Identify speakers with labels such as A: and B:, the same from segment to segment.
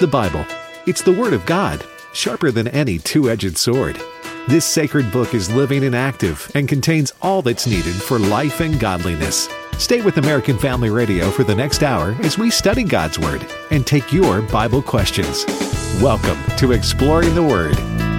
A: The Bible. It's the Word of God, sharper than any two-edged sword. This sacred book is living and active and contains all that's needed for life and godliness. Stay with American Family Radio for the next hour as we study God's Word and take your Bible questions. Welcome to Exploring the Word.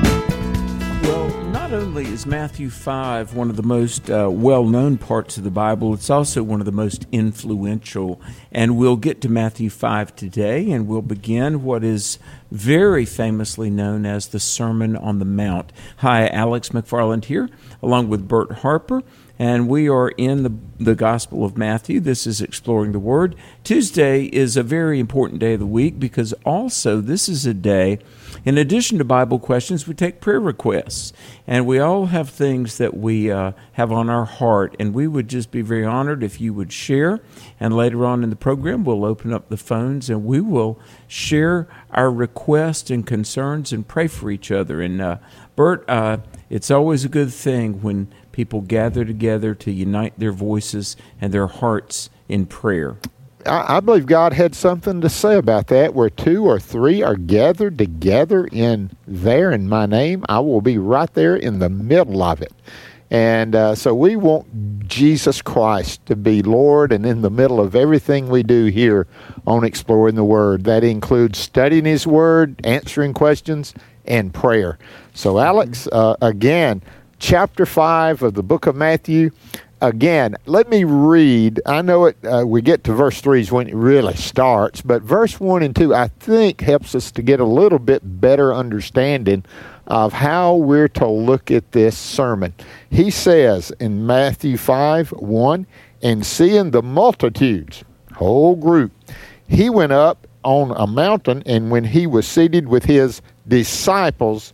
B: Well, not only is Matthew 5 one of the most well-known parts of the Bible, it's also one of the most influential. And we'll get to Matthew 5 today, and we'll begin what is very famously known as the Sermon on the Mount. Hi, Alex McFarland here, along with Bert Harper. And we are in the Gospel of Matthew. This is Exploring the Word. Tuesday is a very important day of the week because also this is a day, in addition to Bible questions, we take prayer requests. And we all have things that we have on our heart. And we would just be very honored if you would share. And later on in the program, we'll open up the phones and we will share our requests and concerns and pray for each other. And Bert, it's always a good thing when people gather together to unite their voices and their hearts in prayer.
C: I believe God had something to say about that. Where two or three are gathered together in my name, I will be right there in the middle of it. And so we want Jesus Christ to be Lord and in the middle of everything we do here on Exploring the Word. That includes studying His Word, answering questions, and prayer. So Alex, again, Chapter 5 of the book of Matthew. Again, let me read. I know it. We get to verse 3 is when it really starts, but verse 1 and 2, I think, helps us to get a little bit better understanding of how we're to look at this sermon. He says in Matthew 5:1, and seeing the multitudes, whole group, he went up on a mountain, and when he was seated with his disciples,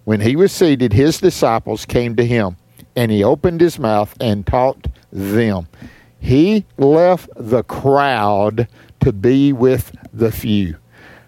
C: his disciples came to him, and he opened his mouth and taught them. He left the crowd to be with the few.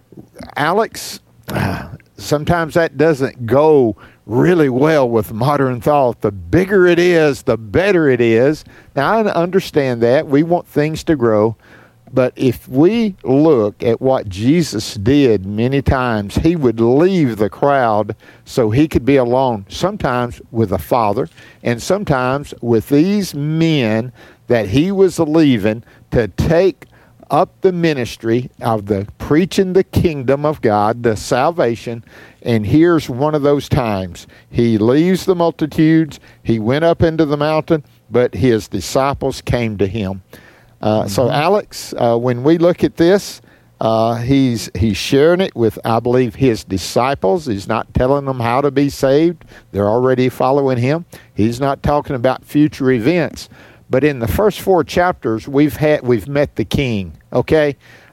C: Alex, sometimes that doesn't go really well with modern thought. The bigger it is, the better it is. Now, I understand that. We want things to grow. But if we look at what Jesus did many times, he would leave the crowd so he could be alone, sometimes with the Father, and sometimes with these men that he was leaving to take up the ministry of the preaching the kingdom of God, the salvation. And here's one of those times. He leaves the multitudes, he went up into the mountain, but his disciples came to him. So, Alex, when we look at this, he's sharing it with, I believe, his disciples. He's not telling them how to be saved. They're already following him. He's not talking about future events. But in the first 4 chapters, we've met the King. Okay,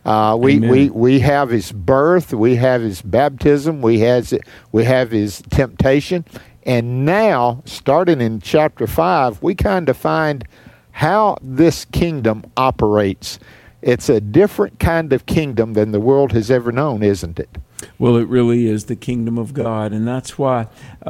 C: we have his birth, we have his baptism, we have his temptation, and now, starting in chapter 5, we kind of find how this kingdom operates. It's a different kind of kingdom than the world has ever known, isn't it?
B: Well, it really is the kingdom of God, and that's why,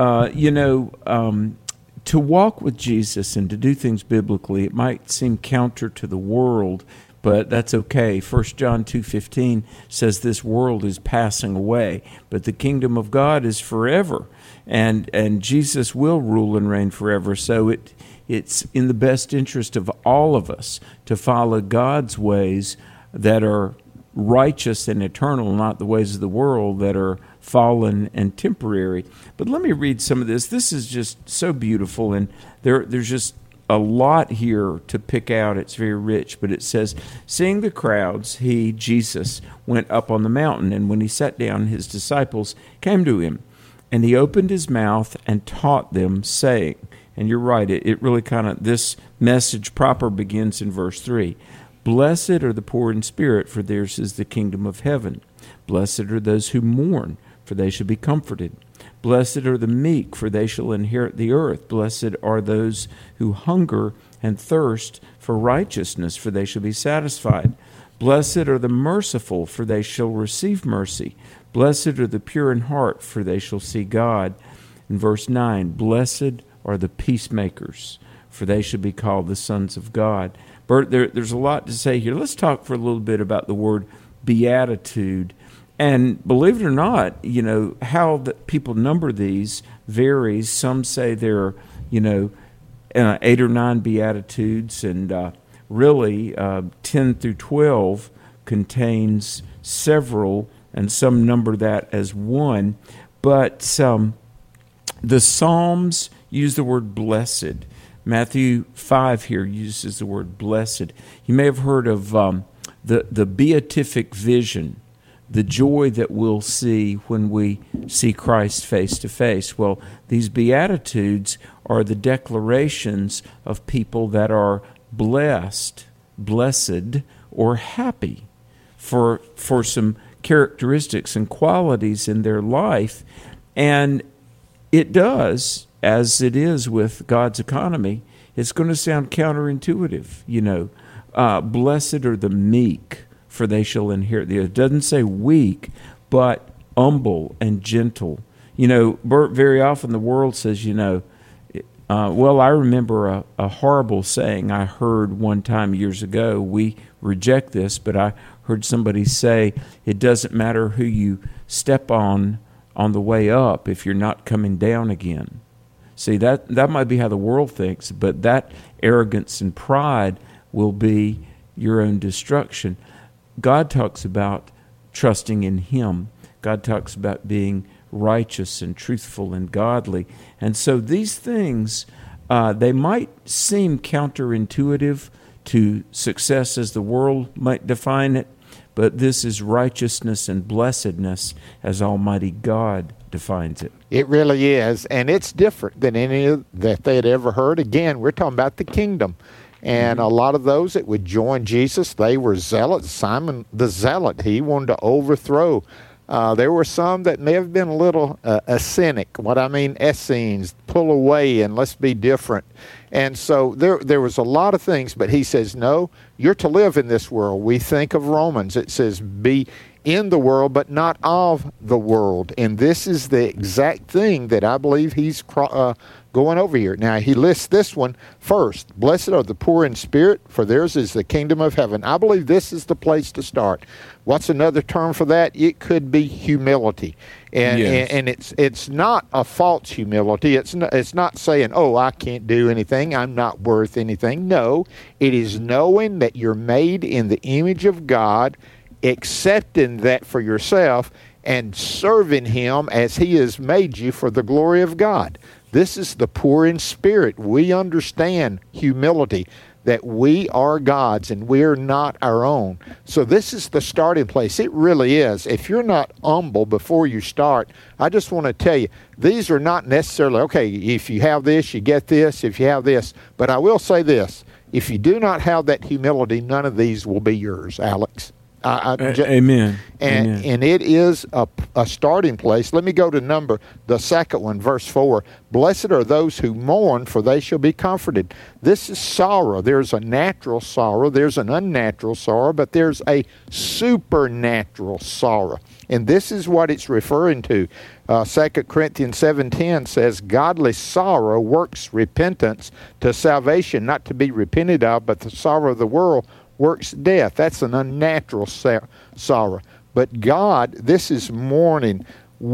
B: to walk with Jesus and to do things biblically, it might seem counter to the world, but that's okay. 1 John 2:15 says this world is passing away, but the kingdom of God is forever, and Jesus will rule and reign forever. So it's in the best interest of all of us to follow God's ways that are righteous and eternal, not the ways of the world that are fallen and temporary. But let me read some of this. This is just so beautiful, and there's just a lot here to pick out. It's very rich, but it says, seeing the crowds, he, Jesus, went up on the mountain, and when he sat down, his disciples came to him, and he opened his mouth and taught them, saying, and you're right, it really this message proper begins in verse 3. Blessed are the poor in spirit, for theirs is the kingdom of heaven. Blessed are those who mourn, for they shall be comforted. Blessed are the meek, for they shall inherit the earth. Blessed are those who hunger and thirst for righteousness, for they shall be satisfied. Blessed are the merciful, for they shall receive mercy. Blessed are the pure in heart, for they shall see God. In verse 9, blessed are the peacemakers, for they shall be called the sons of God. Bert, there's a lot to say here. Let's talk for a little bit about the word beatitude And believe it or not, how people number these varies. Some say there are, 8 or 9 Beatitudes, and really 10 through 12 contains several, and some number that as one. But the Psalms use the word blessed. Matthew 5 here uses the word blessed. You may have heard of the beatific vision, the joy that we'll see when we see Christ face to face. Well, these Beatitudes are the declarations of people that are blessed, or happy for some characteristics and qualities in their life. And it does, as it is with God's economy, it's going to sound counterintuitive. Blessed are the meek, for they shall inherit the earth. It doesn't say weak, but humble and gentle. Bert, very often the world says, I remember a horrible saying I heard one time years ago. We reject this, but I heard somebody say, it doesn't matter who you step on the way up if you're not coming down again. See, that might be how the world thinks, but that arrogance and pride will be your own destruction. God talks about trusting in Him. God talks about being righteous and truthful and godly. And so these things, they might seem counterintuitive to success as the world might define it, but this is righteousness and blessedness as Almighty God defines it.
C: It really is, and it's different than any that they had ever heard. Again, we're talking about the kingdom. And a lot of those that would join Jesus, they were zealots. Simon the Zealot, he wanted to overthrow. There were some that may have been a little Essenic. What I mean, Essenes, pull away and let's be different. And so there was a lot of things, but he says, no, you're to live in this world. We think of Romans. It says, be in the world, but not of the world. And this is the exact thing that I believe he's going over here. Now, he lists this one first. Blessed are the poor in spirit, for theirs is the kingdom of heaven. I believe this is the place to start. What's another term for that? It could be humility. And,
B: yes.
C: and it's not a false humility. It's not saying, oh, I can't do anything. I'm not worth anything. No, it is knowing that you're made in the image of God, accepting that for yourself, and serving Him as He has made you for the glory of God. This is the poor in spirit. We understand humility, that we are God's and we're not our own. So this is the starting place. It really is. If you're not humble before you start, I just want to tell you, these are not necessarily, okay, if you have this, you get this, if you have this. But I will say this, if you do not have that humility, none of these will be yours, Alex.
B: Amen.
C: And it is a starting place. Let me go to the second one, verse 4. Blessed are those who mourn, for they shall be comforted. This is sorrow. There's a natural sorrow. There's an unnatural sorrow, but there's a supernatural sorrow. And this is what it's referring to. 2 Corinthians 7:10 says, godly sorrow works repentance to salvation, not to be repented of, but the sorrow of the world works death. That's an unnatural sorrow. But God, this is mourning.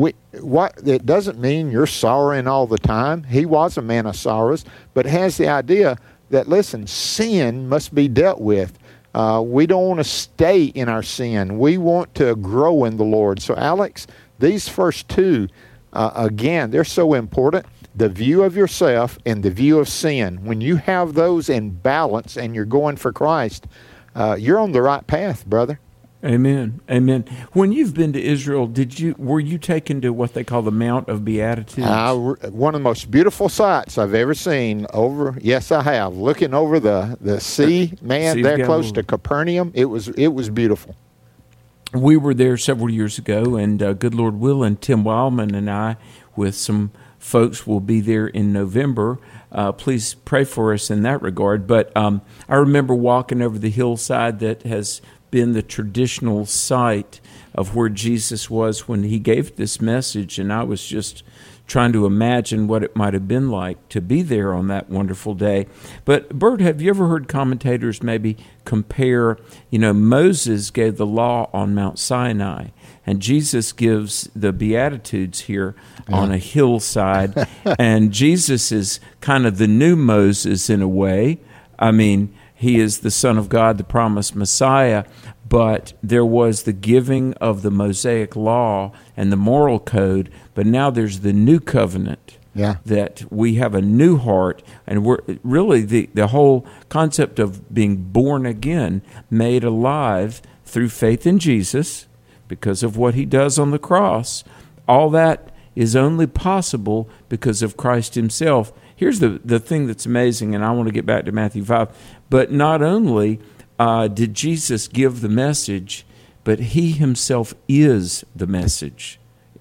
C: It doesn't mean you're sorrowing all the time. He was a man of sorrows, but has the idea that, listen, sin must be dealt with. We don't want to stay in our sin. We want to grow in the Lord. So, Alex, these first two, again, they're so important. The view of yourself and the view of sin. When you have those in balance and you're going for Christ, you're on the right path, brother.
B: Amen. Amen. When you've been to Israel, were you taken to what they call the Mount of Beatitudes?
C: One of the most beautiful sights I've ever seen yes, I have. Looking over the sea, man, there close to Capernaum, it was beautiful.
B: We were there several years ago, and good Lord willing, Tim Wildman and I, with some folks, will be there in November. Please pray for us in that regard. But I remember walking over the hillside that has been the traditional site of where Jesus was when He gave this message, and I was just trying to imagine what it might have been like to be there on that wonderful day. But, Bert, have you ever heard commentators maybe compare, Moses gave the law on Mount Sinai, and Jesus gives the Beatitudes here on a hillside, and Jesus is kind of the new Moses in a way. I mean, he is the Son of God, the promised Messiah, but there was the giving of the Mosaic law and the moral code, but now there's the new covenant. Yeah. That we have a new heart, and we're really the whole concept of being born again, made alive through faith in Jesus because of what he does on the cross. All that is only possible because of Christ himself. Here's the thing that's amazing, and I want to get back to Matthew 5, but not only did Jesus give the message, but he himself is the message.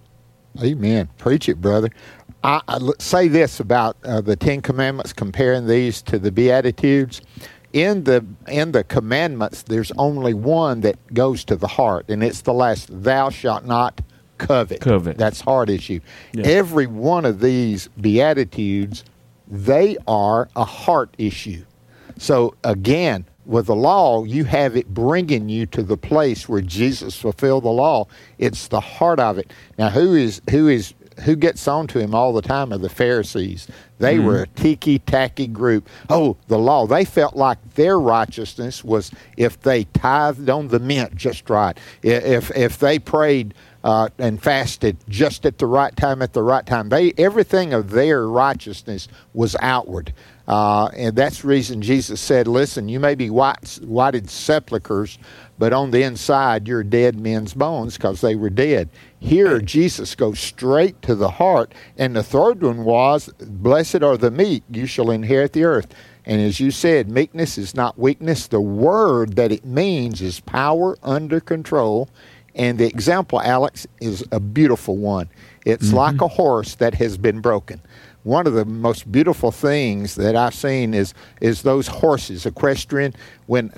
C: Amen. Preach it, brother. I say this about the Ten Commandments, comparing these to the Beatitudes. In the commandments, there's only one that goes to the heart, and it's the last, thou shalt not covet. That's heart issue. Yeah. Every one of these Beatitudes, they are a heart issue. So again, with the law, you have it bringing you to the place where Jesus fulfilled the law. It's the heart of it. Now, who gets on to him all the time are the Pharisees. They were a ticky-tacky group. Oh, the law. They felt like their righteousness was if they tithed on the mint just right, if they prayed and fasted just at the right time, everything of their righteousness was outward. And that's the reason Jesus said, listen, you may be whited sepulchres, but on the inside you're dead men's bones, because they were dead. Here, Jesus goes straight to the heart. And the third one was, blessed are the meek, you shall inherit the earth. And as you said, meekness is not weakness. The word that it means is power under control. And the example, Alex, is a beautiful one. It's like a horse that has been broken. One of the most beautiful things that I've seen is those horses, equestrian, when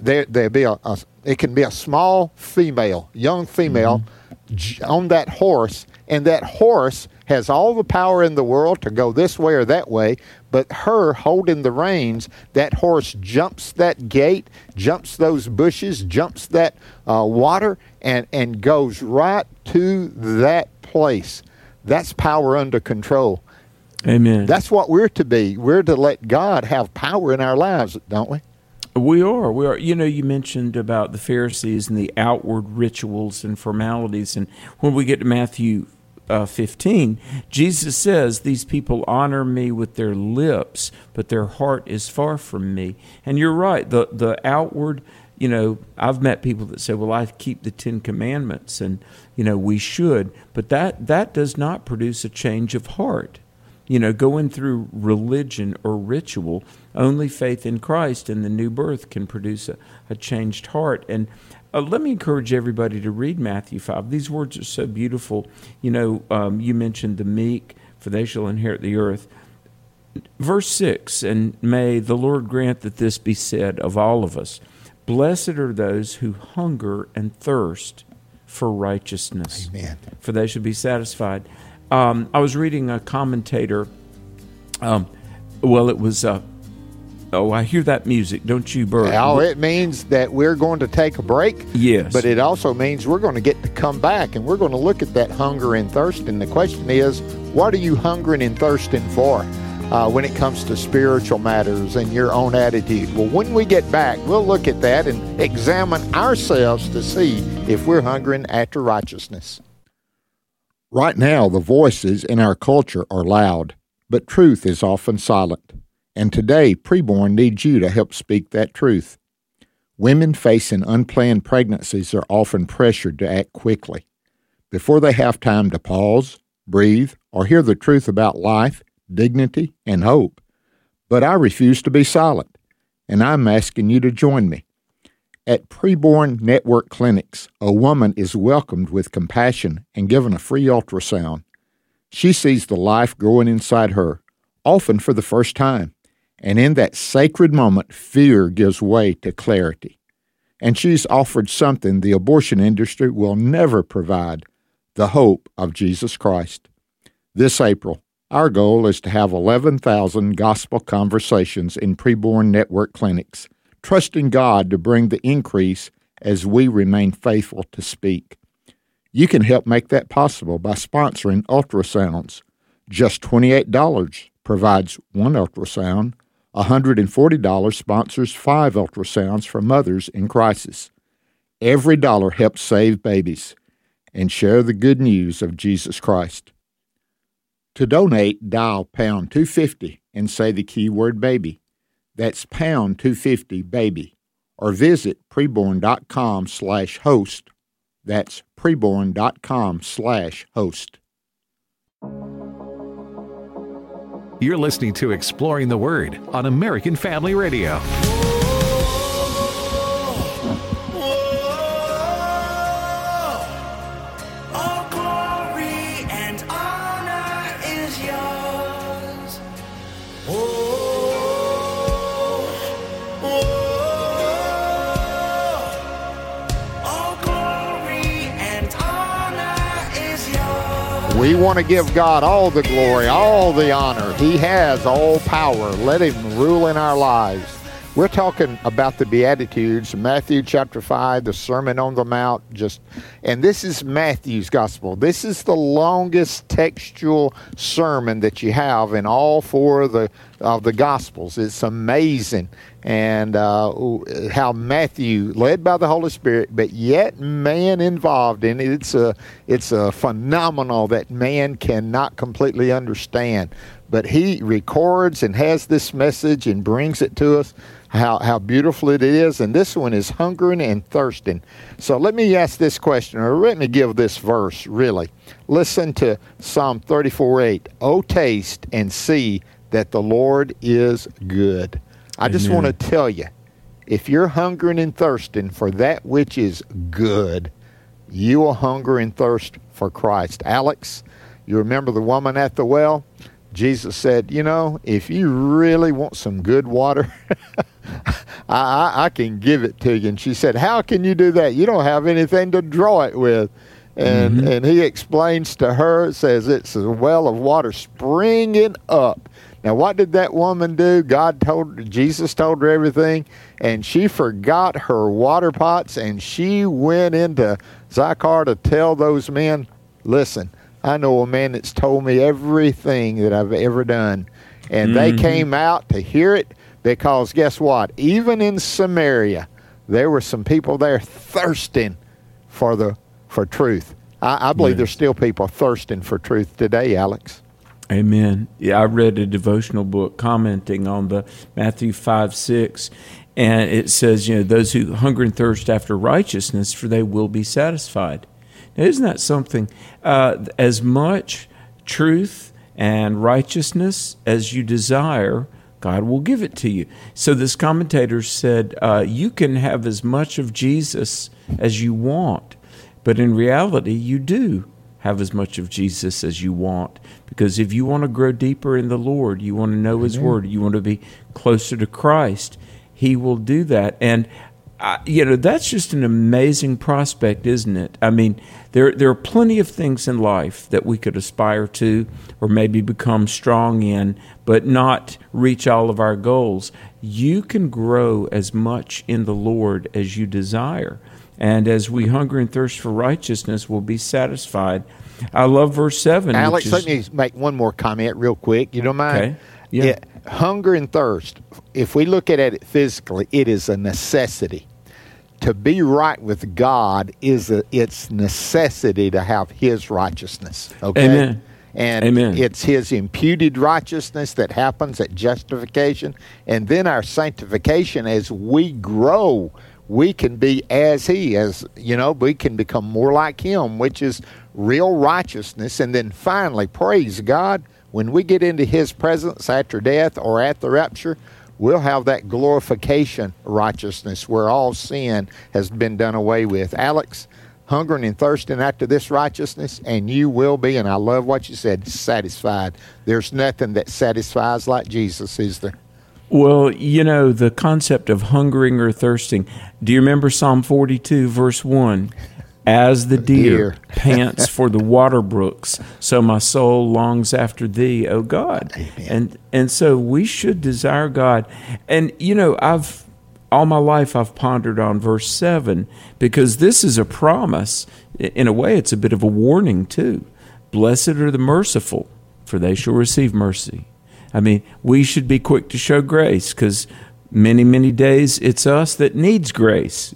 C: it can be a small female, young female, on that horse, and that horse has all the power in the world to go this way or that way, but her holding the reins, that horse jumps that gate, jumps those bushes, jumps that water, and goes right to that place. That's power under control.
B: Amen.
C: That's what we're to be. We're to let God have power in our lives, don't we?
B: We are. You mentioned about the Pharisees and the outward rituals and formalities. And when we get to Matthew 15, Jesus says, these people honor me with their lips, but their heart is far from me. And you're right. The outward, I've met people that say, well, I keep the Ten Commandments, and, we should. But that does not produce a change of heart. Going through religion or ritual, only faith in Christ and the new birth can produce a changed heart. And let me encourage everybody to read Matthew 5. These words are so beautiful. You mentioned the meek, for they shall inherit the earth. Verse 6, and may the Lord grant that this be said of all of us. Blessed are those who hunger and thirst for righteousness.
C: Amen.
B: For they shall be satisfied. I was reading a commentator. It was, I hear that music, don't you, Bert?
C: Oh, it means that we're going to take a break.
B: Yes.
C: But it also means we're going to get to come back, and we're going to look at that hunger and thirst. And the question is, what are you hungering and thirsting for when it comes to spiritual matters and your own attitude? Well, when we get back, we'll look at that and examine ourselves to see if we're hungering after righteousness. Right now, the voices in our culture are loud, but truth is often silent. And today, Preborn needs you to help speak that truth. Women facing unplanned pregnancies are often pressured to act quickly. Before they have time to pause, breathe, or hear the truth about life, dignity, and hope. But I refuse to be silent, and I'm asking you to join me. At Preborn Network Clinics, a woman is welcomed with compassion and given a free ultrasound. She sees the life growing inside her, often for the first time, and in that sacred moment, fear gives way to clarity. And she's offered something the abortion industry will never provide, the hope of Jesus Christ. This April, Our goal is to have 11,000 gospel conversations in preborn network clinics, trusting God to bring the increase as we remain faithful to speak. You can help make that possible by sponsoring ultrasounds. Just $28 provides one ultrasound. $140 sponsors 5 ultrasounds for mothers in crisis. Every dollar helps save babies and share the good news of Jesus Christ. To donate, dial pound 250 and say the keyword baby. That's pound 250 baby. Or visit preborn.com/host. That's preborn.com/host.
A: You're listening to Exploring the Word on American Family Radio.
D: All glory and honor is yours. All glory and honor is yours.
C: We want to give God all the glory, all the honor. He has all power. Let him rule in our lives. We're talking about the Beatitudes, Matthew chapter 5, the Sermon on the Mount. And this is Matthew's gospel. This is the longest textual sermon that you have in all 4 of the gospels. It's amazing. And how Matthew, led by the Holy Spirit, but yet man involved in it. It's a phenomenal that man cannot completely understand. But he records and has this message and brings it to us, how beautiful it is. And this one is hungering and thirsting. So let me ask this question, or let me give this verse, really. Listen to Psalm 34:8. Oh, taste and see that the Lord is good. I just want to tell you, if you're hungering and thirsting for that which is good, you will hunger and thirst for Christ. Alex, you remember the woman at the well? Jesus said, if you really want some good water, I can give it to you. And she said, how can you do that? You don't have anything to draw it with. And he explains to her, it says it's a well of water springing up. Now, what did that woman do? Jesus told her everything, and she forgot her water pots, and she went into Sychar to tell those men, listen, I know a man that's told me everything that I've ever done. And they came out to hear it because guess what? Even in Samaria, there were some people there thirsting for truth. I believe there's still people thirsting for truth today, Alex.
B: Amen. Yeah, I read a devotional book commenting on the Matthew 5:6, and it says, those who hunger and thirst after righteousness, for they will be satisfied. Now, isn't that something? As much truth and righteousness as you desire, God will give it to you. So this commentator said, you can have as much of Jesus as you want, but in reality, you do have as much of Jesus as you want. Because if you want to grow deeper in the Lord, you want to know His Word, you want to be closer to Christ, He will do that. And that's just an amazing prospect, isn't it? I mean, there are plenty of things in life that we could aspire to or maybe become strong in, but not reach all of our goals. You can grow as much in the Lord as you desire. And as we hunger and thirst for righteousness, we'll be satisfied. I love verse 7.
C: Alex, let me make one more comment real quick. You don't mind?
B: Okay. Yeah.
C: Hunger and thirst, if we look at it physically, it is a necessity. To be right with God it's necessity to have His righteousness. Okay?
B: Amen.
C: And
B: Amen.
C: It's His imputed righteousness that happens at justification. And then our sanctification, as we grow, we can be as He is. We can become more like Him, which is real righteousness. And then finally, praise God, when we get into His presence after death or at the rapture, we'll have that glorification righteousness where all sin has been done away with. Alex, hungering and thirsting after this righteousness, and you will be, and I love what you said, satisfied. There's nothing that satisfies like Jesus, is there?
B: Well, the concept of hungering or thirsting. Do you remember Psalm 42, verse 1? As the deer
C: Deer.
B: pants for the water brooks, so my soul longs after thee, O God.
C: Amen.
B: And so we should desire God. And I've all my life I've pondered on verse 7 because this is a promise. In a way, it's a bit of a warning too. Blessed are the merciful, for they shall receive mercy. I mean, we should be quick to show grace because many, many days it's us that needs grace,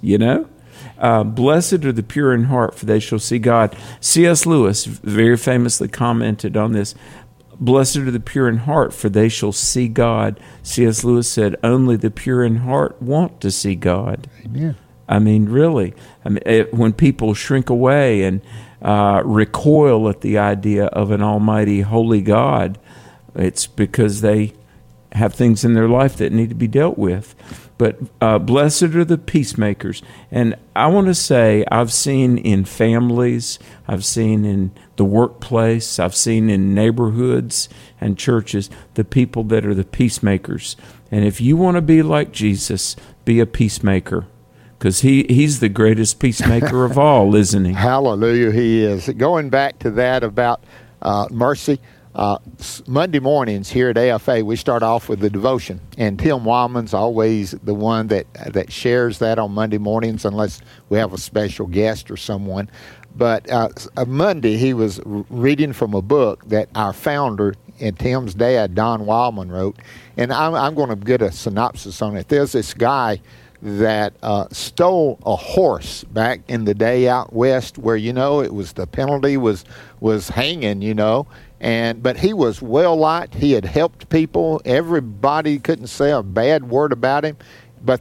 B: Blessed are the pure in heart, for they shall see God. C.S. Lewis very famously commented on this. Blessed are the pure in heart, for they shall see God. C.S. Lewis said, only the pure in heart want to see God.
C: Amen.
B: I mean, really. When people shrink away and recoil at the idea of an almighty, holy God, it's because they have things in their life that need to be dealt with. But blessed are the peacemakers. And I want to say I've seen in families, I've seen in the workplace, I've seen in neighborhoods and churches, the people that are the peacemakers. And if you want to be like Jesus, be a peacemaker. Because he's the greatest peacemaker of all, isn't he?
C: Hallelujah, he is. Going back to that about mercy, Monday mornings here at AFA, we start off with the devotion, and Tim Wildman's always the one that shares that on Monday mornings, unless we have a special guest or someone. But Monday, he was reading from a book that our founder and Tim's dad, Don Wildman, wrote, and I'm going to get a synopsis on it. There's this guy that stole a horse back in the day out west, where it was the penalty was hanging, but he was well liked. He had helped people. Everybody couldn't say a bad word about him. But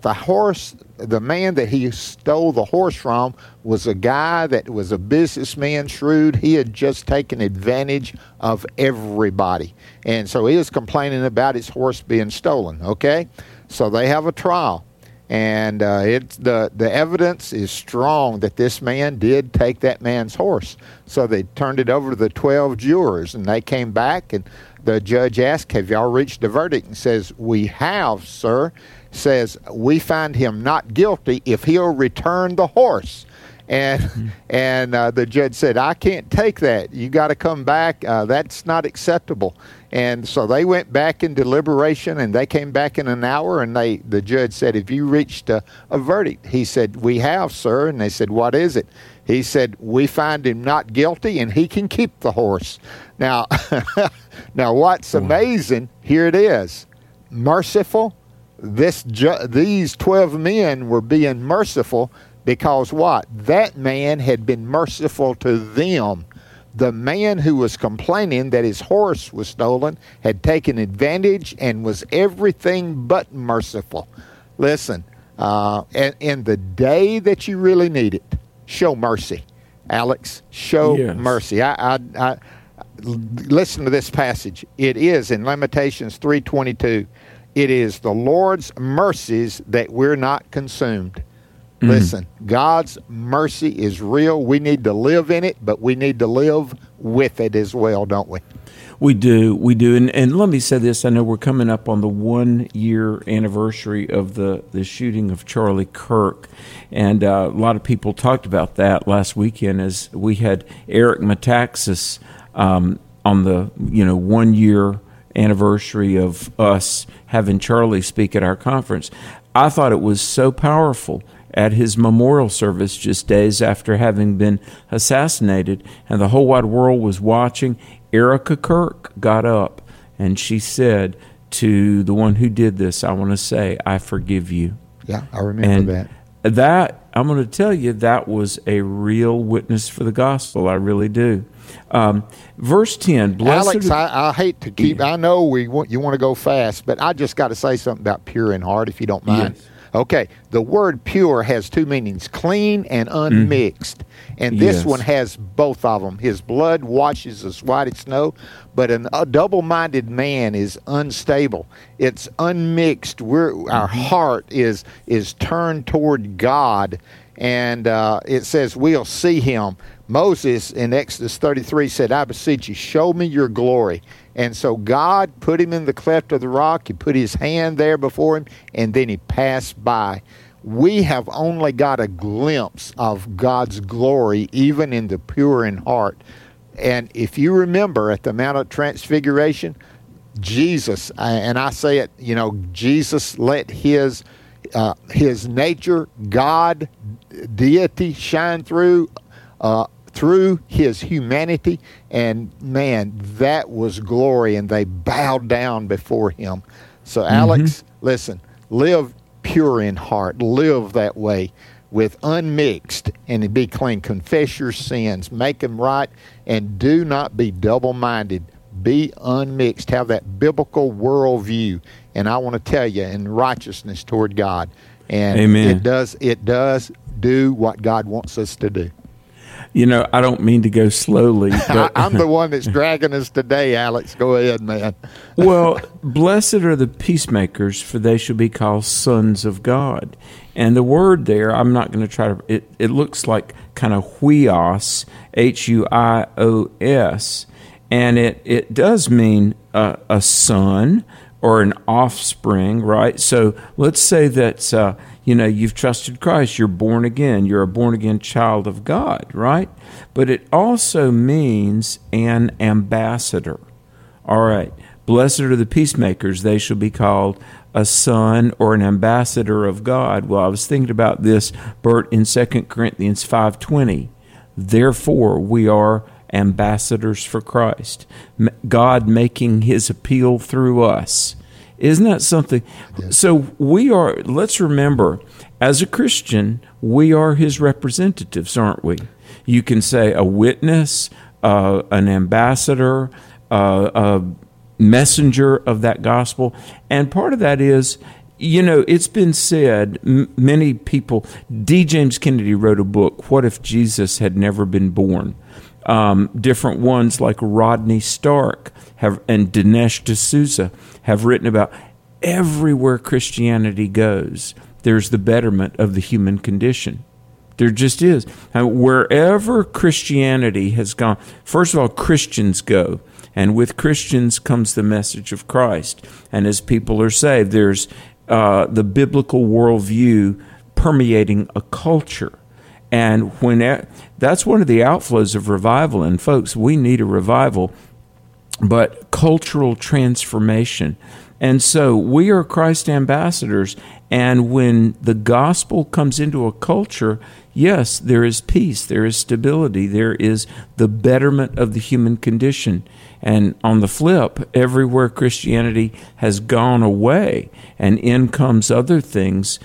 C: the man that he stole the horse from was a guy that was a businessman, shrewd. He had just taken advantage of everybody. And so he was complaining about his horse being stolen, okay? So they have a trial. And the evidence is strong that this man did take that man's horse. So they turned it over to the 12 jurors, and they came back, and the judge asked, have y'all reached a verdict? And says, we have, sir. Says, we find him not guilty if he'll return the horse. And the judge said, I can't take that. You got to come back. That's not acceptable. And so they went back in deliberation, and they came back in an hour, and the judge said, have you reached a verdict? He said, we have, sir. And they said, what is it? He said, we find him not guilty, and he can keep the horse. Now, what's amazing, here it is, merciful. These 12 men were being merciful because what? That man had been merciful to them. The man who was complaining that his horse was stolen had taken advantage and was everything but merciful. Listen, in the day that you really need it, show mercy. Alex, show mercy. I listen to this passage. It is in Lamentations 3:22. It is the Lord's mercies that we're not consumed. Listen, God's mercy is real. We need to live in it, but we need to live with it as well, don't we?
B: We do. And let me say this. I know we're coming up on the 1-year anniversary of the shooting of Charlie Kirk. And a lot of people talked about that last weekend as we had Eric Metaxas on the 1-year anniversary of us having Charlie speak at our conference. I thought it was so powerful at his memorial service just days after having been assassinated, and the whole wide world was watching. Erica Kirk got up, and she said to the one who did this, I want to say, I forgive you.
C: Yeah, I remember that.
B: That, I'm going to tell you, that was a real witness for the gospel. I really do. Verse 10.
C: Alex, I hate to keep, I know you want to go fast, but I just got to say something about pure in heart, if you don't mind. Yes. Okay, the word pure has two meanings, clean and unmixed. And this one has both of them. His blood washes as white as snow, but a double-minded man is unstable. It's unmixed. Our heart is turned toward God, and it says we'll see him. Moses in Exodus 33 said, I beseech you, show me your glory. And so God put him in the cleft of the rock. He put his hand there before him, and then he passed by. we have only got a glimpse of God's glory, even in the pure in heart. And if you remember at the Mount of Transfiguration, Jesus, and I say it, Jesus let his nature, God, deity shine through his humanity, and man, that was glory, and they bowed down before him. So Alex, listen, live pure in heart, live that way with unmixed, and be clean. Confess your sins, make them right, and do not be double-minded. Be unmixed, have that biblical worldview, and I want to tell you, in righteousness toward God. And
B: Amen.
C: It does do what God wants us to do.
B: I don't mean to go slowly, but
C: I'm the one that's dragging us today, Alex. Go ahead, man.
B: well, blessed are the peacemakers, for they shall be called sons of God. And the word there, I'm not going to try to, it looks like kind of huios, Huios, and it does mean a son or an offspring, right? So let's say that, you've trusted Christ, you're born again, you're a born-again child of God, right? But it also means an ambassador. All right, blessed are the peacemakers, they shall be called a son or an ambassador of God. Well, I was thinking about this, Bert, in 2 Corinthians 5:20. Therefore, we are ambassadors for Christ, God making his appeal through us. Isn't that something? Yes. So let's remember, as a Christian, we are his representatives, aren't we? You can say a witness, an ambassador, a messenger of that gospel. And part of that is, it's been said, many people, D. James Kennedy wrote a book, What If Jesus Had Never Been Born? Different ones like Rodney Stark and Dinesh D'Souza have written about everywhere Christianity goes, there's the betterment of the human condition. There just is. And wherever Christianity has gone, first of all, Christians go. And with Christians comes the message of Christ. And as people are saved, there's the biblical worldview permeating a culture. And that's one of the outflows of revival. And folks, we need a revival, but cultural transformation. And so we are Christ ambassadors. And when the gospel comes into a culture, yes, there is peace, there is stability, there is the betterment of the human condition. And on the flip, everywhere Christianity has gone away and in comes other things,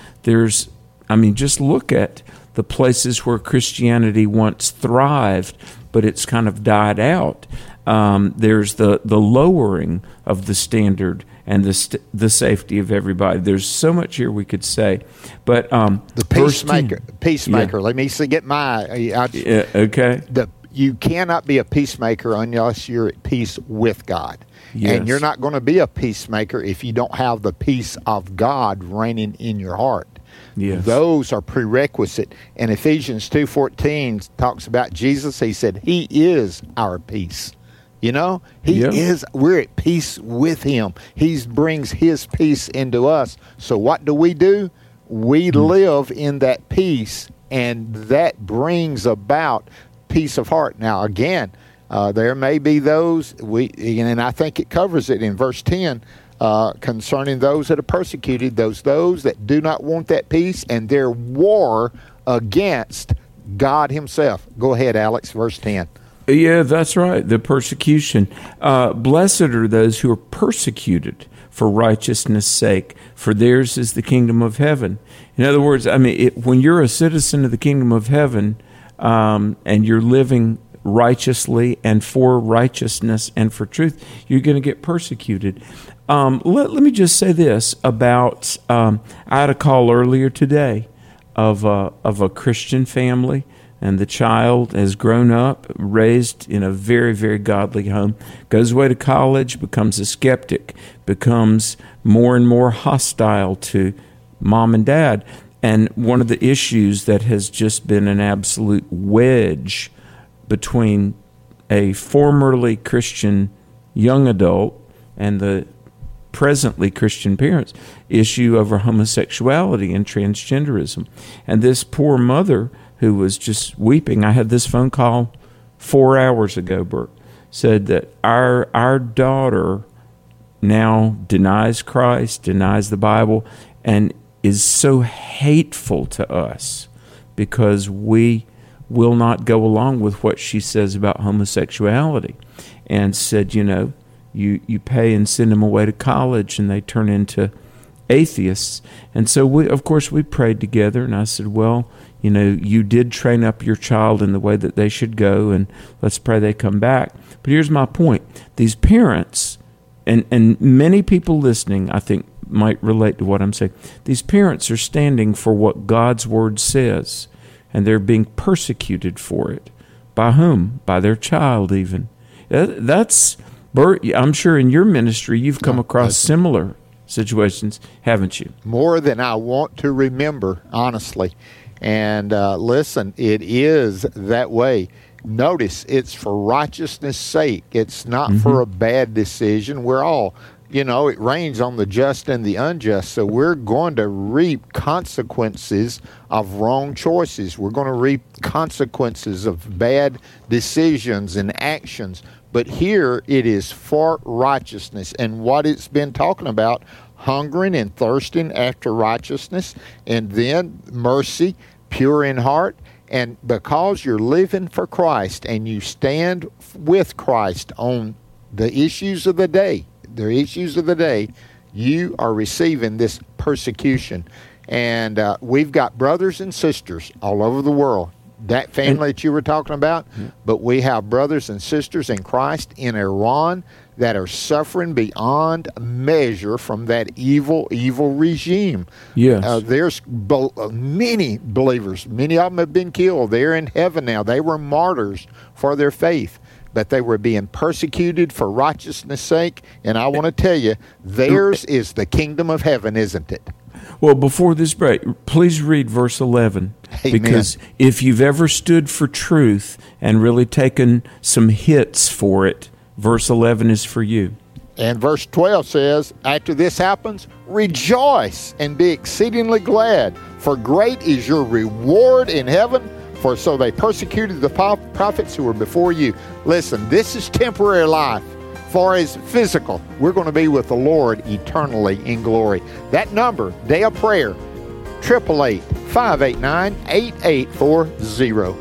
B: just look at the places where Christianity once thrived, but it's kind of died out. There's the lowering of the standard and the safety of everybody. There's so much here we could say, but
C: the peacemaker. Yeah. Let me get my.
B: Okay.
C: You cannot be a peacemaker unless you're at peace with God.
B: Yes.
C: And you're not going to be a peacemaker if you don't have the peace of God reigning in your heart.
B: Yes.
C: Those are prerequisite. And Ephesians 2:14 talks about Jesus. He said, He is our peace. He is, we're at peace with Him. He brings His peace into us. So what do? We live in that peace, and that brings about peace of heart. Now, again, there may be those, and I think it covers it in verse 10, concerning those that are persecuted, those that do not want that peace, and their war against God Himself. Go ahead, Alex, verse 10.
B: Yeah, that's right, the persecution. Blessed are those who are persecuted for righteousness' sake, for theirs is the kingdom of heaven. In other words, when you're a citizen of the kingdom of heaven, and you're living righteously and for righteousness and for truth, you're going to get persecuted. Let me just say this about, I had a call earlier today of a Christian family, and the child has grown up, raised in a very, very godly home, goes away to college, becomes a skeptic, becomes more and more hostile to mom and dad. And one of the issues that has just been an absolute wedge between a formerly Christian young adult and the presently Christian parents, issue over homosexuality and transgenderism. And this poor mother who was just weeping, I had this phone call 4 hours ago, Bert, said that our daughter now denies Christ, denies the Bible, and is so hateful to us because we will not go along with what she says about homosexuality. And said, you pay and send them away to college and they turn into atheists. And so we prayed together, and I said, well, you did train up your child in the way that they should go, and let's pray they come back. But here's my point. These parents, and many people listening, I think, might relate to what I'm saying. These parents are standing for what God's Word says, and they're being persecuted for it. By whom? By their child, even. That's, Bert, I'm sure in your ministry you've come across similar situations, haven't you?
C: More than I want to remember, honestly. And listen, it is that way. Notice, it's for righteousness' sake. It's not for a bad decision. We're all, it rains on the just and the unjust, so we're going to reap consequences of wrong choices. We're going to reap consequences of bad decisions and actions. But here it is for righteousness. And what it's been talking about, hungering and thirsting after righteousness, and then mercy, pure in heart. And because you're living for Christ and you stand with Christ on the issues of the day, you are receiving this persecution. And we've got brothers and sisters all over the world, that family that you were talking about, but we have brothers and sisters in Christ in Iran that are suffering beyond measure from that evil regime.
B: Yes.
C: There's many believers. Many of them have been killed. They're in heaven now. They were martyrs for their faith, but they were being persecuted for righteousness' sake. And I want to tell you, theirs is the kingdom of heaven, isn't it?
B: Well, before this break, please read verse 11.
C: Amen.
B: Because if you've ever stood for truth and really taken some hits for it, verse 11 is for you.
C: And verse 12 says, after this happens, rejoice and be exceedingly glad, for great is your reward in heaven, for so they persecuted the prophets who were before you. Listen, this is temporary life. Far as physical, we're going to be with the Lord eternally in glory. That number, Day of Prayer, 888-589-8840.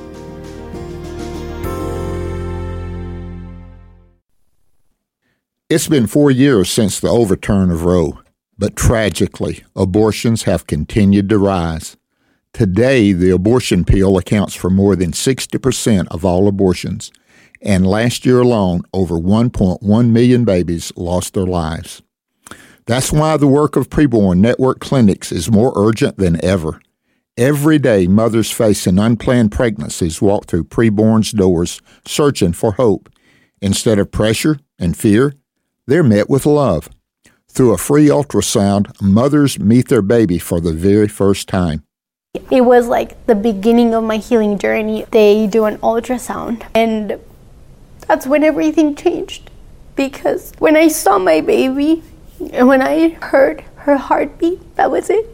C: It's been 4 years since the overturn of Roe, but tragically, abortions have continued to rise. Today, the abortion pill accounts for more than 60% of all abortions, and last year alone, over 1.1 million babies lost their lives. That's why the work of Preborn Network Clinics is more urgent than ever. Every day, mothers facing unplanned pregnancies walk through Preborn's doors searching for hope. Instead of pressure and fear, they're met with love. Through a free ultrasound, mothers meet their baby for the very first time.
E: It was like the beginning of my healing journey. They do an ultrasound, and that's when everything changed. Because when I saw my baby and when I heard her heartbeat, that was it.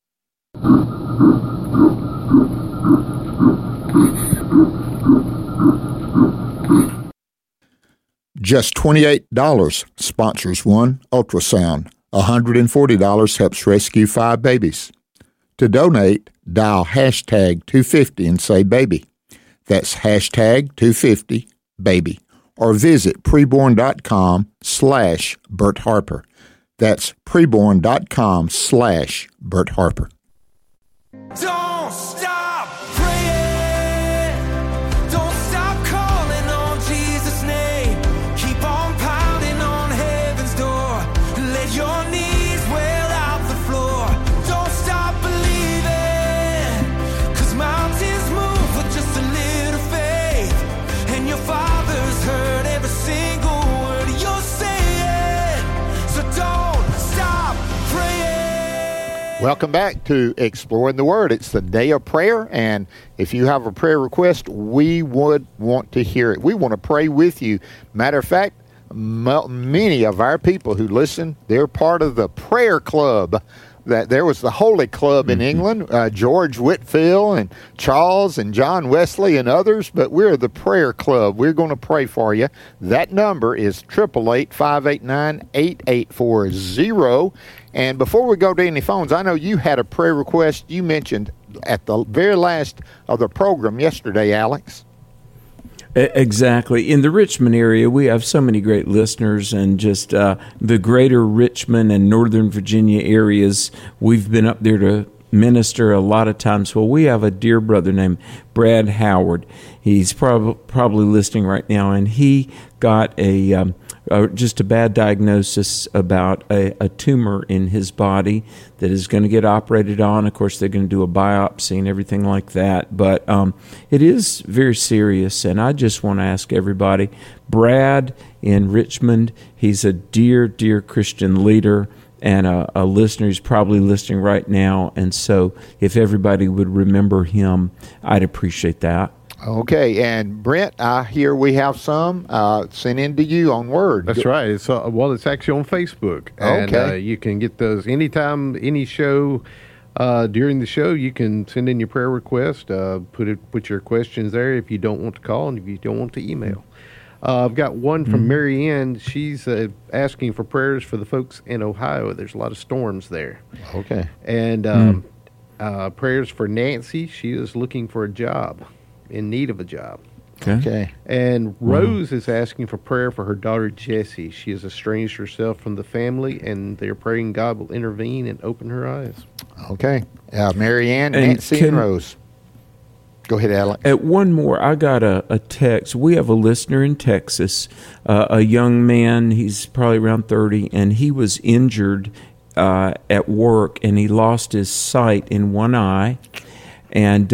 C: Just $28 sponsors one ultrasound. $140 helps rescue 5 babies. To donate, dial hashtag 250 and say baby. That's hashtag 250 baby. Or visit preborn.com/Bert Harper. That's preborn.com/Bert Harper.
D: Don't stop praying. Don't stop calling on Jesus' name. Keep on pounding on heaven's door. Let your knees well out the floor. Don't stop believing, 'cause mountains move with just a little faith. And your Father's heard every single word you're saying. So don't stop praying.
C: Welcome back to Exploring the Word. It's the Day of Prayer, and if you have a prayer request, we would want to hear it. We want to pray with you. Matter of fact, many of our people who listen, they're part of the prayer club. That there was the Holy Club in England, George Whitefield and Charles and John Wesley and others, but we're the prayer club. We're going to pray for you. That number is 888-589-8840. And before we go to any phones, I know you had a prayer request you mentioned at the very last of the program yesterday, Alex.
B: Exactly. In the Richmond area, we have so many great listeners, and just the greater Richmond and Northern Virginia areas, we've been up there to minister a lot of times. Well, we have a dear brother named Brad Howard. He's probably listening right now, and he got just a bad diagnosis about a tumor in his body that is going to get operated on. Of course, they're going to do a biopsy and everything like that. But it is very serious, and I just want to ask everybody, Brad in Richmond, he's a dear, dear Christian leader and a listener who's probably listening right now. And so if everybody would remember him, I'd appreciate that.
C: Okay, and Brent, I hear we have some sent in to you on Word.
F: That's right. It's actually on Facebook. And,
C: okay.
F: You can get those anytime, any show. During the show, you can send in your prayer request. Put your questions there if you don't want to call and if you don't want to email. I've got one from Mary Ann. She's asking for prayers for the folks in Ohio. There's a lot of storms there.
C: Okay.
F: And prayers for Nancy. She is looking for a job. In need of a job.
C: Okay.
F: And Rose is asking for prayer for her daughter Jessie. She has estranged herself from the family, and they're praying God will intervene and open her eyes.
C: Okay. Mary Ann, Nancy, and Rose. Go ahead, Alex.
B: One more. I got a text. We have a listener in Texas, a young man. He's probably around 30, and he was injured at work, and he lost his sight in one eye. And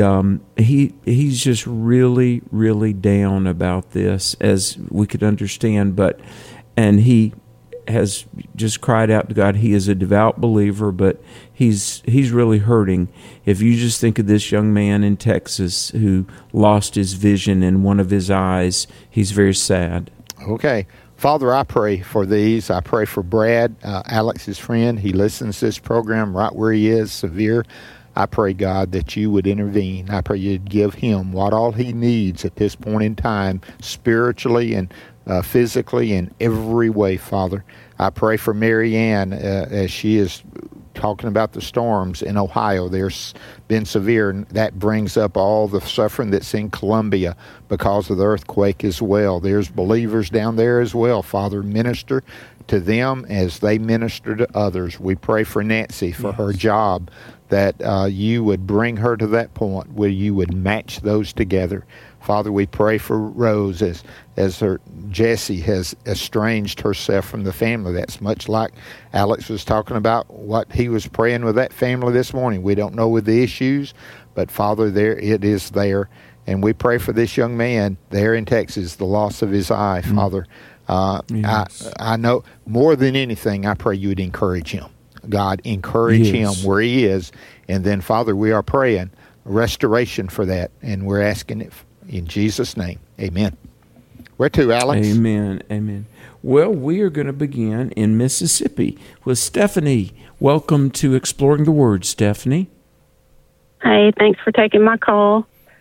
B: he's just really, really down about this, as we could understand. And he has just cried out to God. He is a devout believer, but he's really hurting. If you just think of this young man in Texas who lost his vision in one of his eyes, he's very sad.
C: Okay. Father, I pray for these. I pray for Brad, Alex's friend. He listens to this program right where he is, severe. I pray, God, that you would intervene. I pray you'd give him what all he needs at this point in time, spiritually and physically, in every way, Father. I pray for Mary Ann as she is talking about the storms in Ohio. There's been severe, and that brings up all the suffering that's in Columbia because of the earthquake as well. There's believers down there as well, Father. Minister to them as they minister to others. We pray for Nancy, for her job, that you would bring her to that point where you would match those together. Father, we pray for Rose as her Jessie has estranged herself from the family. That's much like Alex was talking about what he was praying with that family this morning. We don't know with the issues, but Father, there it is there. And we pray for this young man there in Texas, the loss of his eye, Father. Yes. I know more than anything, I pray you would encourage him. God, encourage him where he is. And then, Father, we are praying restoration for that, and we're asking it in Jesus' name. Amen. Where to, Alex?
B: Amen. Amen. Well, we are going to begin in Mississippi with Stephanie. Welcome to Exploring the Word, Stephanie.
G: Hey, thanks for taking my call.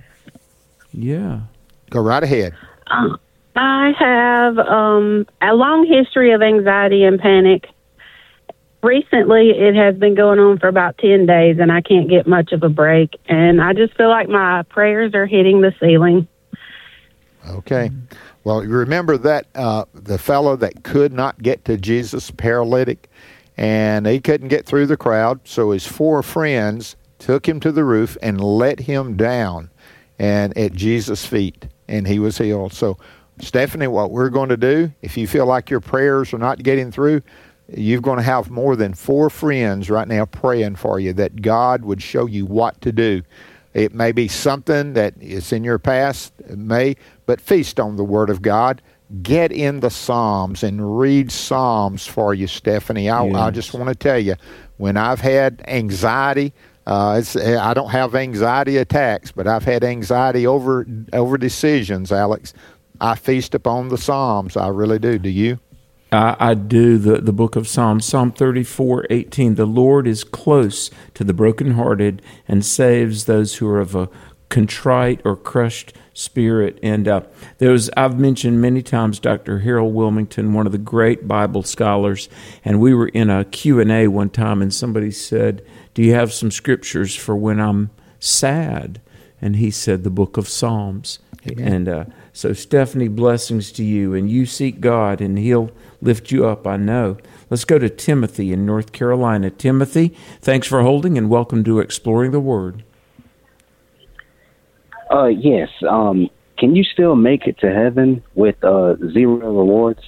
B: Yeah.
C: Go right ahead.
G: I have a long history of anxiety and panic. Recently, it has been going on for about 10 days, and I can't get much of a break. And I just feel like my prayers are hitting the ceiling.
C: Okay. Well, you remember that the fellow that could not get to Jesus, paralytic, and he couldn't get through the crowd, so his 4 friends took him to the roof and let him down and at Jesus' feet, and he was healed. So, Stephanie, what we're going to do, if you feel like your prayers are not getting through, you're going to have more than 4 friends right now praying for you, that God would show you what to do. It may be something that is in your past, but feast on the Word of God. Get in the Psalms and read Psalms for you, Stephanie. I just want to tell you, when I've had anxiety, I don't have anxiety attacks, but I've had anxiety over decisions, Alex. I feast upon the Psalms. I really do. Do you?
B: I do the book of Psalms, Psalm 34:18. The Lord is close to the brokenhearted and saves those who are of a contrite or crushed spirit. And I've mentioned many times Dr. Harold Wilmington, one of the great Bible scholars, and we were in a Q&A one time, and somebody said, do you have some scriptures for when I'm sad? And he said the book of Psalms. Amen. And so, Stephanie, blessings to you, and you seek God, and He'll lift you up, I know. Let's go to Timothy in North Carolina. Timothy, thanks for holding, and welcome to Exploring the Word.
H: Yes. Can you still make it to heaven with 0 rewards?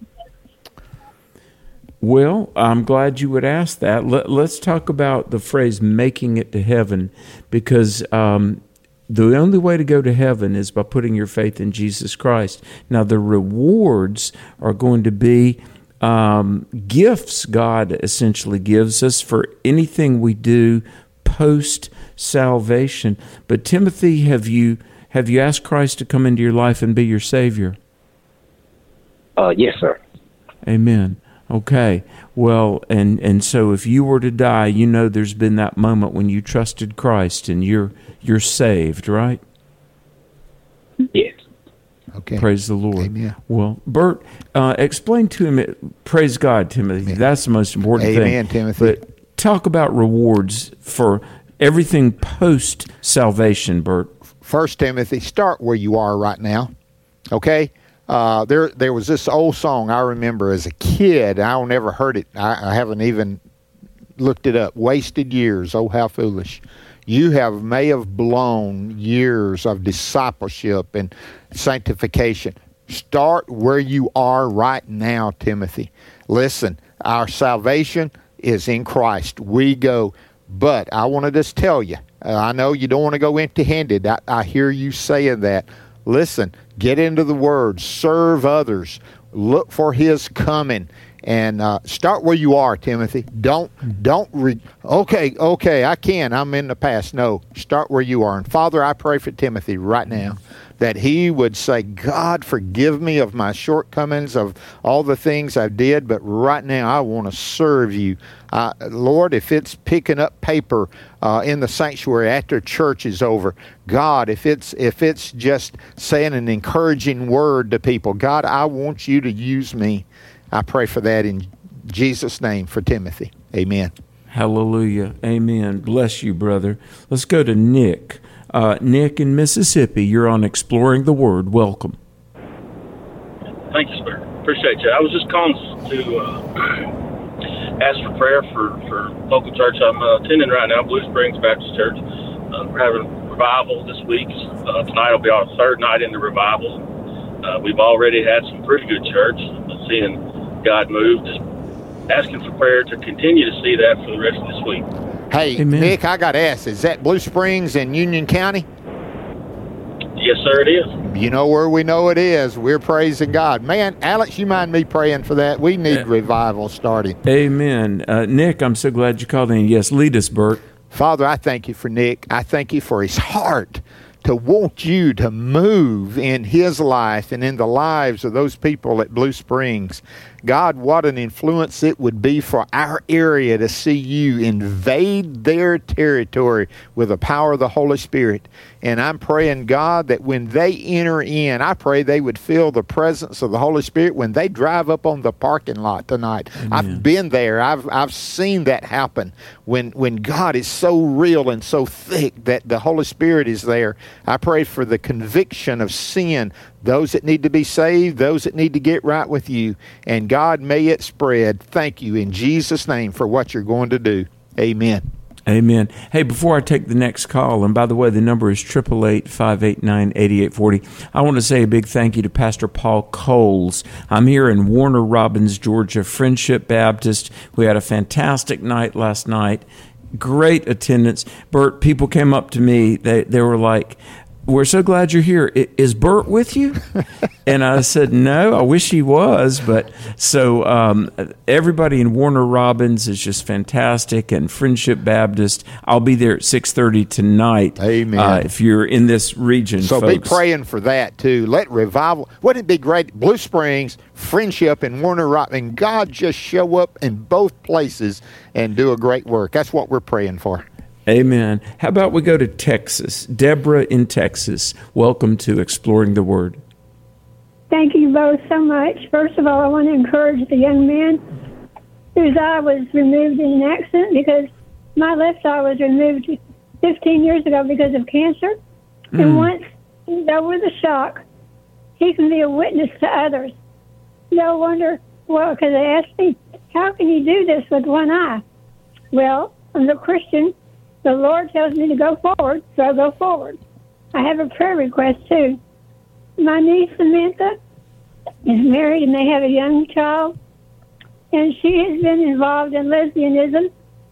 B: Well, I'm glad you would ask that. Let's talk about the phrase making it to heaven, because the only way to go to heaven is by putting your faith in Jesus Christ. Now, the rewards are going to be gifts God essentially gives us for anything we do post-salvation. But Timothy, have you asked Christ to come into your life and be your Savior?
H: Yes, sir.
B: Amen. Okay. Well, and so if you were to die, you know there's been that moment when you trusted Christ and you're saved, right?
H: Yes.
C: Okay.
B: Praise the Lord.
C: Amen.
B: Well, Bert, explain to him, praise God, Timothy.
C: Amen.
B: That's the most important thing.
C: Amen, Timothy.
B: But talk about rewards for everything post-salvation, Bert.
C: First, Timothy, start where you are right now, okay? There was this old song I remember as a kid. I'll never heard it. I haven't even looked it up. Wasted years, oh how foolish. You may have blown years of discipleship and sanctification. Start where you are right now, Timothy. Listen, our salvation is in Christ. We go. But I want to just tell you, I know you don't want to go empty-handed. I hear you saying that. Listen, get into the Word, serve others, look for His coming, and start where you are, Timothy. Okay, I can. I'm in the past. No, start where you are. And Father, I pray for Timothy right now that he would say, God, forgive me of my shortcomings, of all the things I did, but right now I want to serve you. Lord, if it's picking up paper in the sanctuary after church is over, God, if it's just saying an encouraging word to people, God, I want you to use me. I pray for that in Jesus' name for Timothy. Amen.
B: Hallelujah. Amen. Bless you, brother. Let's go to Nick. Nick in Mississippi, you're on Exploring the Word. Welcome.
I: Thank you, sir. Appreciate you. I was just calling to ask for prayer for local church I'm attending right now, Blue Springs Baptist Church. We're having revival this week. Tonight will be our third night in the revival. We've already had some pretty good church, seeing God move. Just asking for prayer to continue to see that for the rest of this week.
C: Hey, Amen. Nick, I got to ask, is that Blue Springs in Union County?
I: Yes, sir, it is.
C: You know where we know it is. We're praising God. Man, Alex, you mind me praying for that? We need revival starting.
B: Amen. Nick, I'm so glad you called in. Yes, lead us, Bert.
C: Father, I thank you for Nick. I thank you for his heart to want you to move in his life and in the lives of those people at Blue Springs. God, what an influence it would be for our area to see you invade their territory with the power of the Holy Spirit. And I'm praying, God, that when they enter in, I pray they would feel the presence of the Holy Spirit when they drive up on the parking lot tonight. Amen. I've been there. I've seen that happen when God is so real and so thick that the Holy Spirit is there. I pray for the conviction of sin, those that need to be saved, those that need to get right with you. And God, may it spread. Thank you in Jesus' name for what you're going to do. Amen.
B: Amen. Hey, before I take the next call, and by the way, the number is 888-589-8840. I want to say a big thank you to Pastor Paul Coles. I'm here in Warner Robins, Georgia, Friendship Baptist. We had a fantastic night last night. Great attendance. Bert, people came up to me. They were like, we're so glad you're here. Is Bert with you? And I said, no, I wish he was. But so everybody in Warner Robins is just fantastic, and Friendship Baptist. I'll be there at 6:30 tonight.
C: Amen.
B: If you're in this region,
C: So
B: folks.
C: be praying for that, too. Let revival, wouldn't it be great? Blue Springs, Friendship, and Warner Robins, and God just show up in both places and do a great work. That's what we're praying for.
B: Amen. How about we go to Texas? Deborah in Texas. Welcome to Exploring the Word.
J: Thank you both so much. First of all, I want to encourage the young man whose eye was removed in an accident, because my left eye was removed 15 years ago because of cancer. And once he's over the shock, he can be a witness to others. They'll wonder, well, because they asked me, how can you do this with one eye? Well, as a Christian, the Lord tells me to go forward, so I go forward. I have a prayer request, too. My niece, Samantha, is married, and they have a young child, and she has been involved in lesbianism,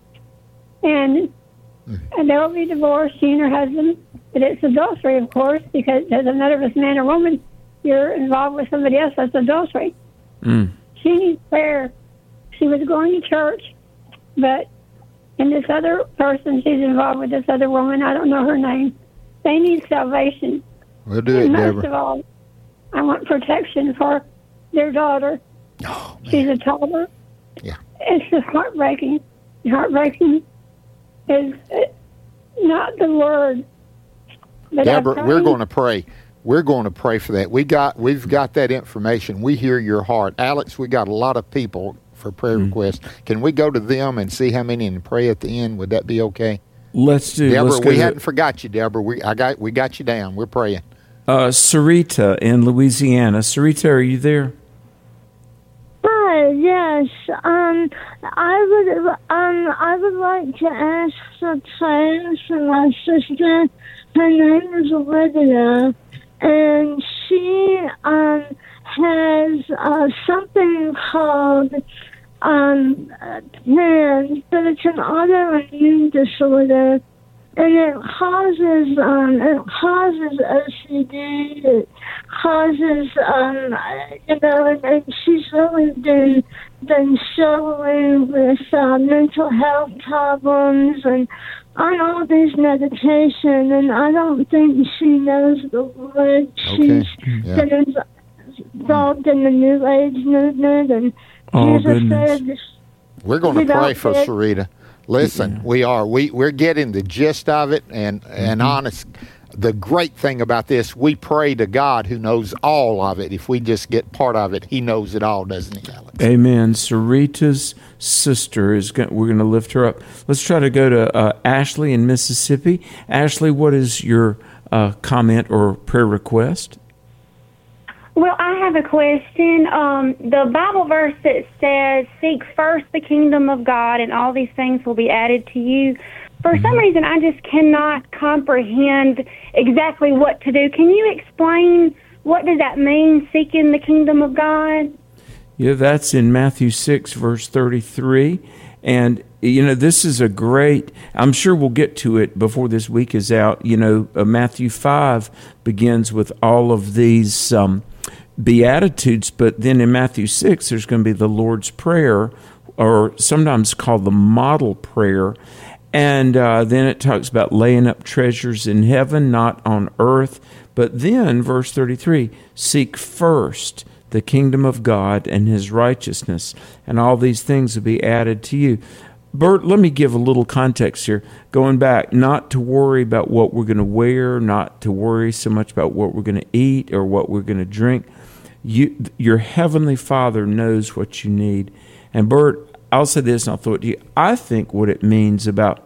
J: and they'll be divorced, she and her husband, but it's adultery, of course, because it doesn't matter if it's man or woman, you're involved with somebody else, that's adultery. She needs prayer. She was going to church, but and this other person, she's involved with this other woman, I don't know her name, they need salvation.
C: We'll do it,
J: And most
C: Deborah.
J: of all, I want protection for their daughter.
C: Oh, man.
J: She's a toddler.
C: Yeah.
J: It's just heartbreaking. Heartbreaking is not the word. But
C: Deborah, we're going to pray. We're going to pray for that. We've got that information. We hear your heart. Alex, we got a lot of people for prayer requests. Can we go to them and see how many and pray at the end? Would that be okay?
B: Let's do.
C: Deborah,
B: let's go
C: we
B: to-
C: hadn't forgot you, Deborah. We got you down. We're praying.
B: Sarita in Louisiana. Sarita, are you there?
K: Hi, yes. I would like to ask for prayers for my sister. Her name is Olivia, and she has something called PANS, but it's an autoimmune disorder, and it causes OCD. It causes and she's really been struggling with mental health problems and on all these medication, and I don't think she knows the Lord. She's been involved in the New Age movement, and
C: we're going to pray for Sarita. Listen, we're getting the gist of it, and honest. The great thing about this, we pray to God who knows all of it. If we just get part of it, He knows it all, doesn't He, Alex?
B: Amen. Sarita's sister we're going to lift her up. Let's try to go to Ashley in Mississippi. Ashley, what is your comment or prayer request?
L: Well, I have a question. The Bible verse that says, "Seek first the kingdom of God, and all these things will be added to you." For some reason, I just cannot comprehend exactly what to do. Can you explain what does that mean, seeking the kingdom of God?
B: Yeah, that's in Matthew 6, verse 33. And, this is a great, I'm sure we'll get to it before this week is out. Matthew 5 begins with all of these Beatitudes, but then in Matthew 6, there's going to be the Lord's Prayer, or sometimes called the model prayer. And then it talks about laying up treasures in heaven, not on earth. But then, verse 33, seek first the kingdom of God and His righteousness, and all these things will be added to you. Bert, let me give a little context here. Going back, not to worry about what we're going to wear, not to worry so much about what we're going to eat or what we're going to drink. Your Heavenly Father knows what you need. And Bert, I'll say this and I'll throw it to you. I think what it means about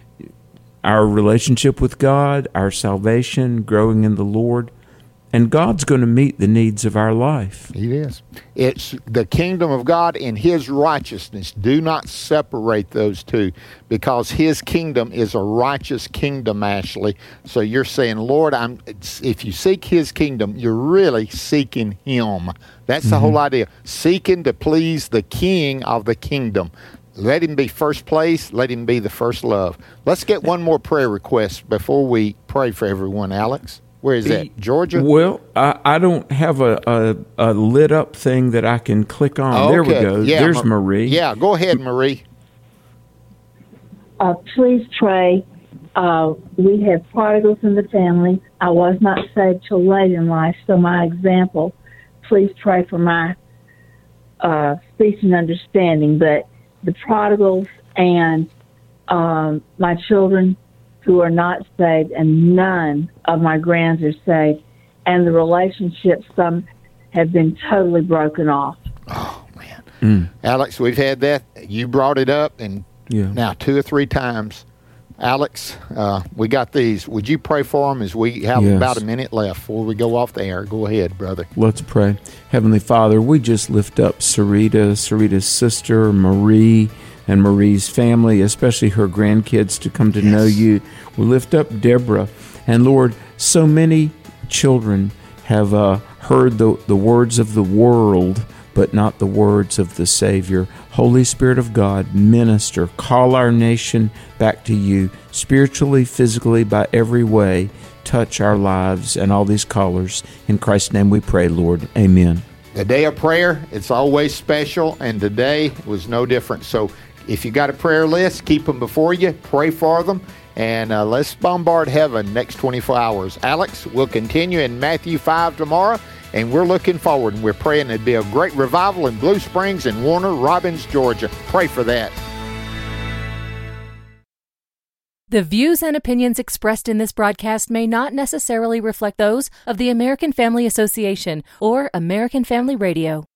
B: our relationship with God, our salvation, growing in the Lord, and God's going to meet the needs of our life.
C: He is. It's the kingdom of God and His righteousness. Do not separate those two, because His kingdom is a righteous kingdom, Ashley. So you're saying, Lord, if you seek His kingdom, you're really seeking Him. That's the whole idea. Seeking to please the King of the kingdom. Let Him be first place. Let Him be the first love. Let's get one more prayer request before we pray for everyone, Alex. Where is that? Georgia?
B: Well, I don't have a lit up thing that I can click on.
C: Oh,
B: there we
C: okay.
B: go.
C: Yeah,
B: There's Marie.
C: Yeah, go ahead, Marie.
M: Please pray. We have prodigals in the family. I was not saved till late in life, so my example, please pray for my speech and understanding. But the prodigals and my children who are not saved, and none of my grands are saved, and the relationships, some have been totally broken off.
C: Oh, man. Alex, we've had that. You brought it up, and now 2 or 3 times. Alex, we got these. Would you pray for them as we have about a minute left before we go off the air? Go ahead, brother.
B: Let's pray. Heavenly Father, we just lift up Sarita's sister, Marie, and Marie's family, especially her grandkids, to come to know you. We lift up Deborah. And Lord, so many children have heard the words of the world, but not the words of the Savior. Holy Spirit of God, minister, call our nation back to you, spiritually, physically, by every way. Touch our lives and all these callers. In Christ's name we pray, Lord. Amen.
C: The day of prayer, it's always special, and today was no different. So if you got a prayer list, keep them before you, pray for them, and let's bombard heaven next 24 hours. Alex, we'll continue in Matthew 5 tomorrow, and we're looking forward, and we're praying there'd be a great revival in Blue Springs and Warner Robins, Georgia. Pray for that.
N: The views and opinions expressed in this broadcast may not necessarily reflect those of the American Family Association or American Family Radio.